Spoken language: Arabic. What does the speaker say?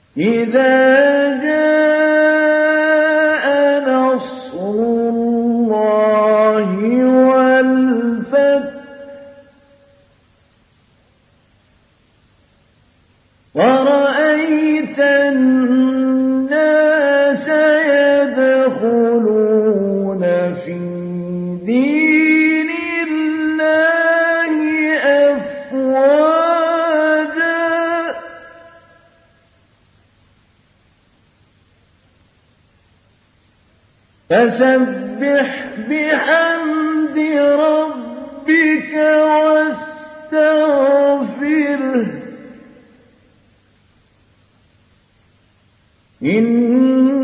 إذا جاء نصر الله والفتح ورأيت الناس يدخلون في دين الله أفواجا فسبح بحمد ربك واستغفره إنه